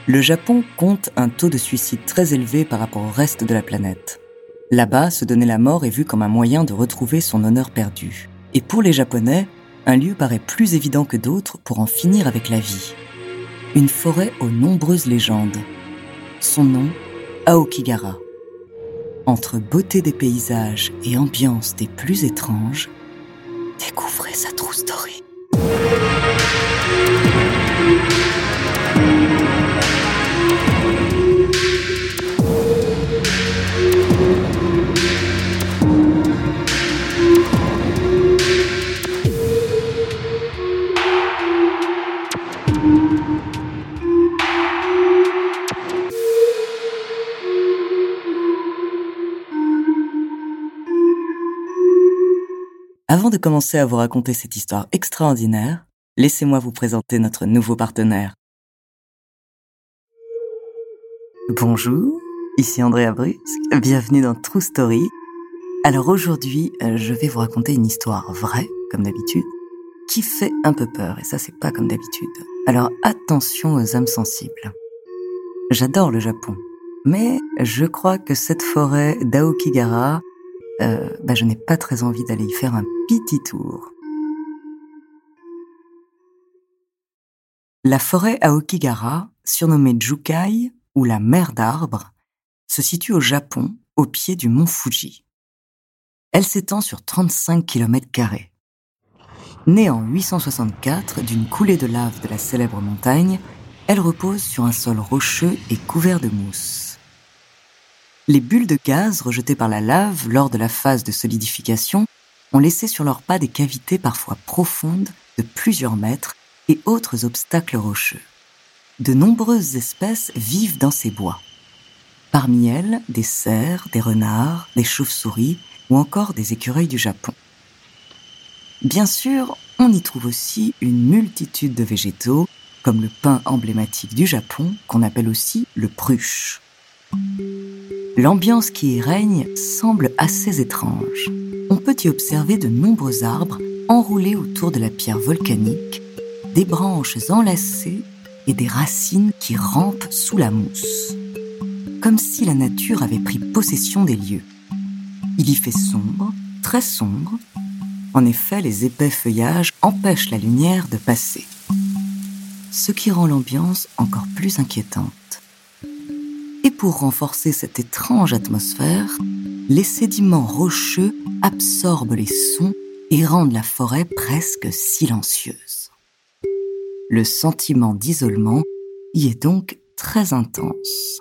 Le Japon compte un taux de suicide très élevé par rapport au reste de la planète. Là-bas, se donner la mort est vu comme un moyen de retrouver son honneur perdu. Et pour les Japonais, un lieu paraît plus évident que d'autres pour en finir avec la vie. Une forêt aux nombreuses légendes. Son nom, Aokigahara. Entre beauté des paysages et ambiance des plus étranges, découvrez sa true story. Avant de commencer à vous raconter cette histoire extraordinaire, laissez-moi vous présenter notre nouveau partenaire. Bonjour, ici Andrea Brusque, bienvenue dans True Story. Alors aujourd'hui, je vais vous raconter une histoire vraie, comme d'habitude, qui fait un peu peur, et ça c'est pas comme d'habitude. Alors attention aux âmes sensibles. J'adore le Japon, mais je crois que cette forêt d'Aokigahara, je n'ai pas très envie d'aller y faire un petit tour. La forêt Aokigahara, surnommée Jukai, ou la mer d'arbres, se situe au Japon, au pied du mont Fuji. Elle s'étend sur 35 km². Née en 864 d'une coulée de lave de la célèbre montagne, elle repose sur un sol rocheux et couvert de mousse. Les bulles de gaz rejetées par la lave lors de la phase de solidification ont laissé sur leurs pas des cavités parfois profondes de plusieurs mètres et autres obstacles rocheux. De nombreuses espèces vivent dans ces bois. Parmi elles, des cerfs, des renards, des chauves-souris ou encore des écureuils du Japon. Bien sûr, on y trouve aussi une multitude de végétaux, comme le pin emblématique du Japon, qu'on appelle aussi le pruche. L'ambiance qui y règne semble assez étrange. On peut y observer de nombreux arbres enroulés autour de la pierre volcanique, des branches enlacées et des racines qui rampent sous la mousse. Comme si la nature avait pris possession des lieux. Il y fait sombre, très sombre. En effet, les épais feuillages empêchent la lumière de passer. Ce qui rend l'ambiance encore plus inquiétante. Et pour renforcer cette étrange atmosphère, les sédiments rocheux absorbent les sons et rendent la forêt presque silencieuse. Le sentiment d'isolement y est donc très intense.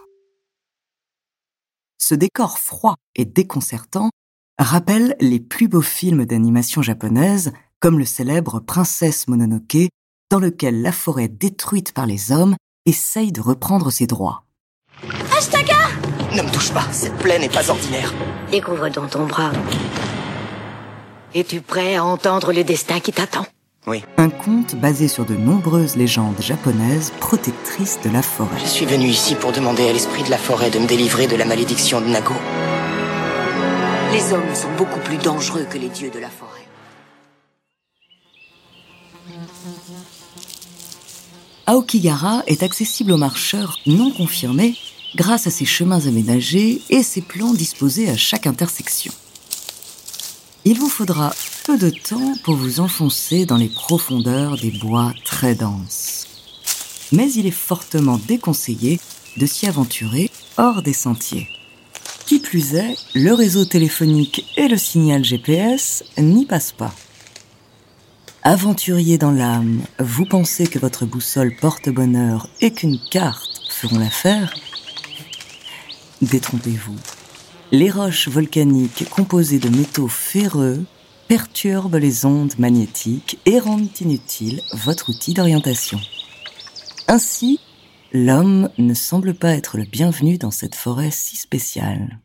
Ce décor froid et déconcertant rappelle les plus beaux films d'animation japonaise, comme le célèbre Princesse Mononoke, dans lequel la forêt détruite par les hommes essaye de reprendre ses droits. Ashtaka! Ne me touche pas, cette plaie n'est pas ordinaire. Découvre dans ton bras. Es-tu prêt à entendre le destin qui t'attend? Oui. Un conte basé sur de nombreuses légendes japonaises protectrices de la forêt. Je suis venu ici pour demander à l'esprit de la forêt de me délivrer de la malédiction de Nago. Les hommes sont beaucoup plus dangereux que les dieux de la forêt. Aokigahara est accessible aux marcheurs non confirmés grâce à ses chemins aménagés et ses plans disposés à chaque intersection. Il vous faudra peu de temps pour vous enfoncer dans les profondeurs des bois très denses. Mais il est fortement déconseillé de s'y aventurer hors des sentiers. Qui plus est, le réseau téléphonique et le signal GPS n'y passent pas. Aventurier dans l'âme, vous pensez que votre boussole porte bonheur et qu'une carte feront l'affaire? Détrompez-vous. Les roches volcaniques composées de métaux ferreux perturbent les ondes magnétiques et rendent inutile votre outil d'orientation. Ainsi, l'homme ne semble pas être le bienvenu dans cette forêt si spéciale.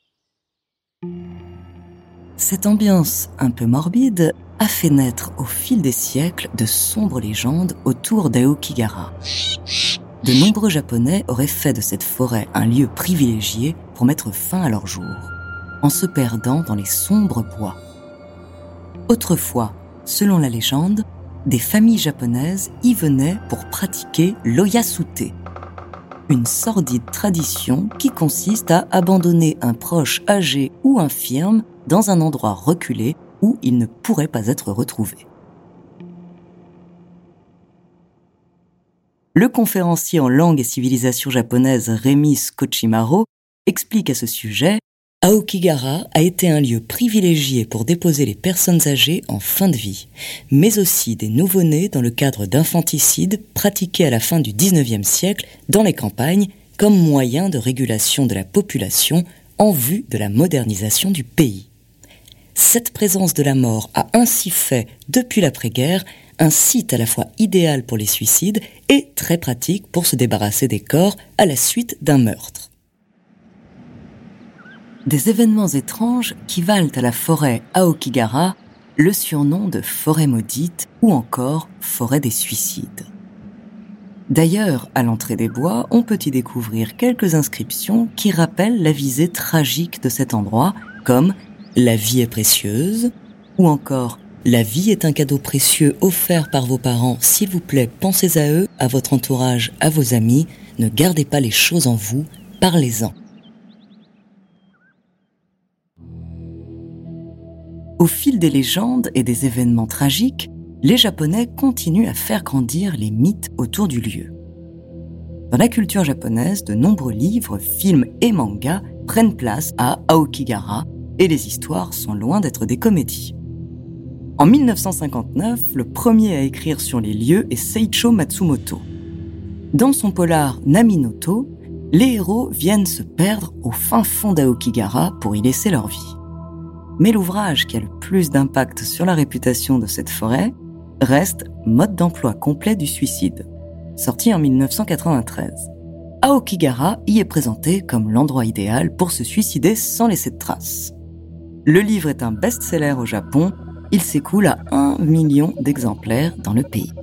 Cette ambiance un peu morbide a fait naître au fil des siècles de sombres légendes autour d'Aokigahara. De nombreux Japonais auraient fait de cette forêt un lieu privilégié pour mettre fin à leur jour, en se perdant dans les sombres bois. Autrefois, selon la légende, des familles japonaises y venaient pour pratiquer l'oyasute. une sordide tradition qui consiste à abandonner un proche âgé ou infirme dans un endroit reculé où il ne pourrait pas être retrouvé. Le conférencier en langue et civilisation japonaise Rémi Skochimaro explique à ce sujet « Aokigahara a été un lieu privilégié pour déposer les personnes âgées en fin de vie, mais aussi des nouveau-nés dans le cadre d'infanticides pratiqués à la fin du XIXe siècle dans les campagnes comme moyen de régulation de la population en vue de la modernisation du pays. Cette présence de la mort a ainsi fait, depuis l'après-guerre, un site à la fois idéal pour les suicides et très pratique pour se débarrasser des corps à la suite d'un meurtre. » Des événements étranges qui valent à la forêt Aokigahara le surnom de forêt maudite ou encore forêt des suicides. D'ailleurs, à l'entrée des bois, on peut y découvrir quelques inscriptions qui rappellent la visée tragique de cet endroit, comme « La vie est précieuse » ou encore « La vie est un cadeau précieux offert par vos parents. S'il vous plaît, pensez à eux, à votre entourage, à vos amis. Ne gardez pas les choses en vous, parlez-en. » Au fil des légendes et des événements tragiques, les Japonais continuent à faire grandir les mythes autour du lieu. Dans la culture japonaise, de nombreux livres, films et mangas prennent place à Aokigahara et les histoires sont loin d'être des comédies. En 1959, le premier à écrire sur les lieux est Seicho Matsumoto. Dans son polar Naminoto, les héros viennent se perdre au fin fond d'Aokigahara pour y laisser leur vie. Mais l'ouvrage qui a le plus d'impact sur la réputation de cette forêt reste Mode d'emploi complet du suicide, sorti en 1993. Aokigahara y est présenté comme l'endroit idéal pour se suicider sans laisser de traces. Le livre est un best-seller au Japon. Il s'écoule à 1 million d'exemplaires dans le pays.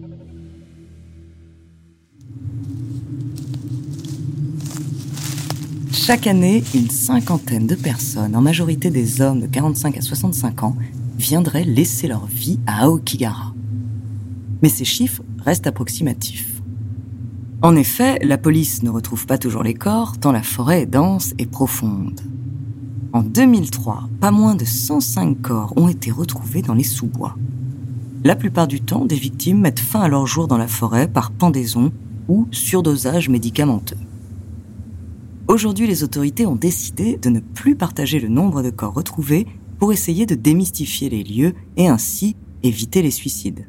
Chaque année, une cinquantaine de personnes, en majorité des hommes de 45 à 65 ans, viendraient laisser leur vie à Aokigahara. Mais ces chiffres restent approximatifs. En effet, la police ne retrouve pas toujours les corps, tant la forêt est dense et profonde. En 2003, pas moins de 105 corps ont été retrouvés dans les sous-bois. La plupart du temps, des victimes mettent fin à leur jour dans la forêt par pendaison ou surdosage médicamenteux. Aujourd'hui, les autorités ont décidé de ne plus partager le nombre de corps retrouvés pour essayer de démystifier les lieux et ainsi éviter les suicides.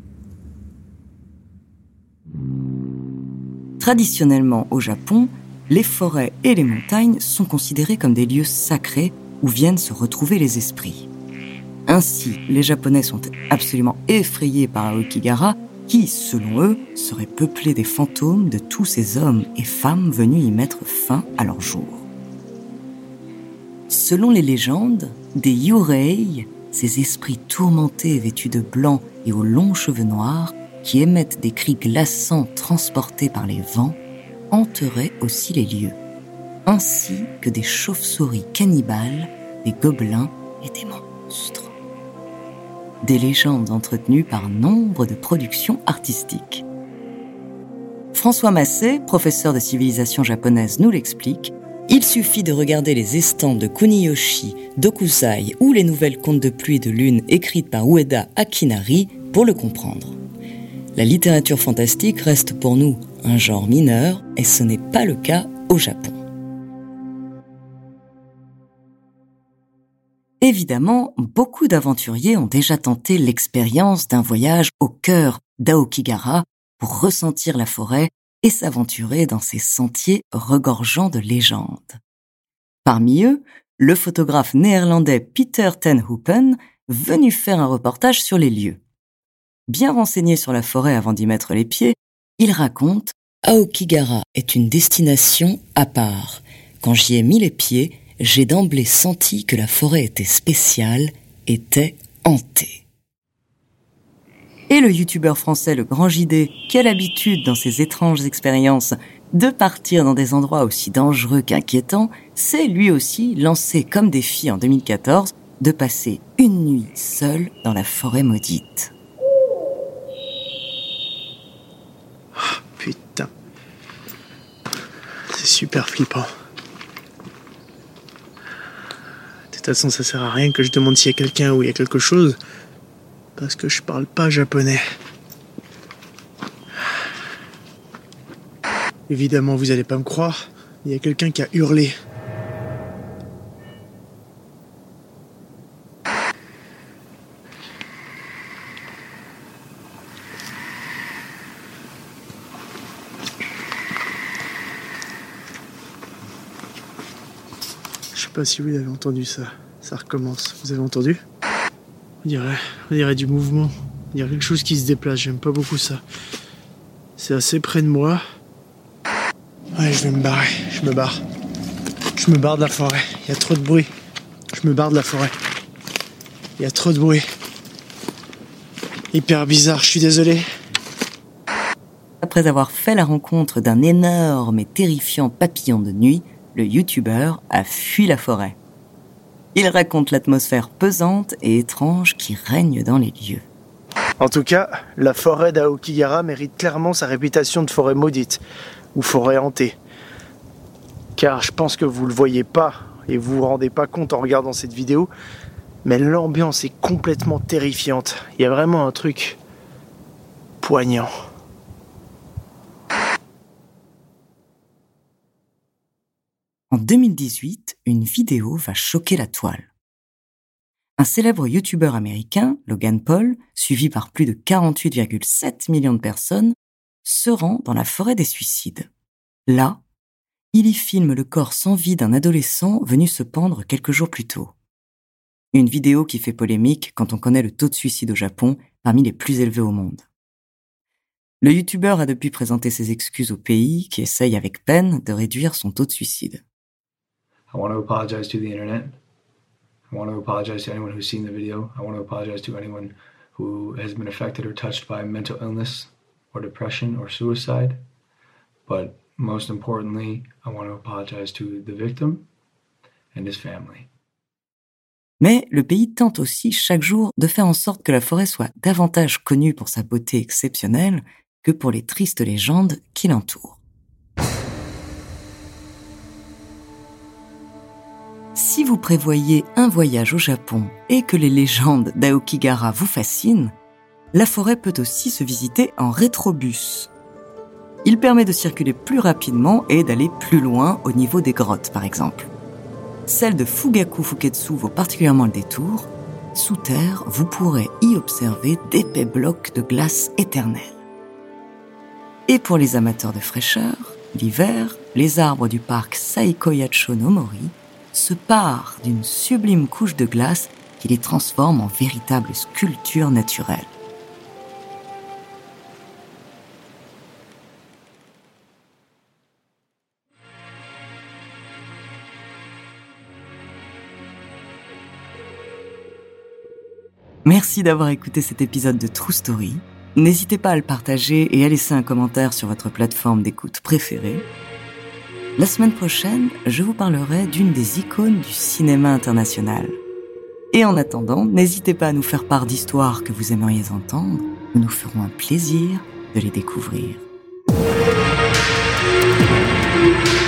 Traditionnellement, au Japon, les forêts et les montagnes sont considérées comme des lieux sacrés où viennent se retrouver les esprits. Ainsi, les Japonais sont absolument effrayés par Aokigahara, qui, selon eux, serait peuplé des fantômes de tous ces hommes et femmes venus y mettre fin à leur jour. Selon les légendes, des yurei, ces esprits tourmentés vêtus de blanc et aux longs cheveux noirs, qui émettent des cris glaçants transportés par les vents, hanteraient aussi les lieux, ainsi que des chauves-souris cannibales, des gobelins et des monstres. Des légendes entretenues par nombre de productions artistiques. François Massé, professeur de civilisation japonaise, nous l'explique. Il suffit de regarder les estampes de Kuniyoshi, Dokusai ou les nouvelles contes de pluie et de lune écrites par Ueda Akinari pour le comprendre. La littérature fantastique reste pour nous un genre mineur et ce n'est pas le cas au Japon. Évidemment, beaucoup d'aventuriers ont déjà tenté l'expérience d'un voyage au cœur d'Aokigahara pour ressentir la forêt et s'aventurer dans ces sentiers regorgeants de légendes. Parmi eux, le photographe néerlandais Peter ten Hoepen, venu faire un reportage sur les lieux. Bien renseigné sur la forêt avant d'y mettre les pieds, il raconte « Aokigahara est une destination à part. Quand j'y ai mis les pieds, j'ai d'emblée senti que la forêt était spéciale, était hantée. » Et le youtubeur français Le Grand JD, qui a l'habitude dans ses étranges expériences de partir dans des endroits aussi dangereux qu'inquiétants, s'est lui aussi lancé comme défi en 2014 de passer une nuit seul dans la forêt maudite. Putain. super flippant. De toute façon, ça sert à rien que je demande s'il y a quelqu'un ou il y a quelque chose, parce que je parle pas japonais. Évidemment, vous allez pas me croire, il y a quelqu'un qui a hurlé. Je sais pas si vous avez entendu ça. Ça recommence. Vous avez entendu ? On dirait du mouvement. Il y a quelque chose qui se déplace. J'aime pas beaucoup ça. C'est assez près de moi. Ouais, je vais me barrer. Je me barre. Je me barre de la forêt. Il y a trop de bruit. Je me barre de la forêt. Il y a trop de bruit. Hyper bizarre. Je suis désolé. Après avoir fait la rencontre d'un énorme et terrifiant papillon de nuit, le youtubeur a fui la forêt. Il raconte l'atmosphère pesante et étrange qui règne dans les lieux. En tout cas, la forêt d'Aokigahara mérite clairement sa réputation de forêt maudite, ou forêt hantée. Car je pense que vous le voyez pas, et vous vous rendez pas compte en regardant cette vidéo, mais l'ambiance est complètement terrifiante. Il y a vraiment un truc poignant. En 2018, une vidéo va choquer la toile. Un célèbre youtubeur américain, Logan Paul, suivi par plus de 48,7 millions de personnes, se rend dans la forêt des suicides. Là, il y filme le corps sans vie d'un adolescent venu se pendre quelques jours plus tôt. Une vidéo qui fait polémique quand on connaît le taux de suicide au Japon, parmi les plus élevés au monde. Le youtubeur a depuis présenté ses excuses au pays, qui essaye avec peine de réduire son taux de suicide. I want to apologize to the internet. I want to apologize to anyone who's seen the video. I want to apologize to anyone who has been affected or touched by mental illness or depression or suicide. But most importantly, I want to apologize to the victim and his family. Mais le pays tente aussi chaque jour de faire en sorte que la forêt soit davantage connue pour sa beauté exceptionnelle que pour les tristes légendes qui l'entourent. Si vous prévoyez un voyage au Japon et que les légendes d'Aokigahara vous fascinent, la forêt peut aussi se visiter en rétrobus. Il permet de circuler plus rapidement et d'aller plus loin au niveau des grottes, par exemple. Celle de Fugaku Fuketsu vaut particulièrement le détour. Sous terre, vous pourrez y observer d'épais blocs de glace éternelle. Et pour les amateurs de fraîcheur, l'hiver, les arbres du parc Saikoyacho no Mori se parent d'une sublime couche de glace qui les transforme en véritables sculptures naturelles. Merci d'avoir écouté cet épisode de True Story. N'hésitez pas à le partager et à laisser un commentaire sur votre plateforme d'écoute préférée. La semaine prochaine, je vous parlerai d'une des icônes du cinéma international. Et en attendant, n'hésitez pas à nous faire part d'histoires que vous aimeriez entendre. Nous nous ferons un plaisir de les découvrir.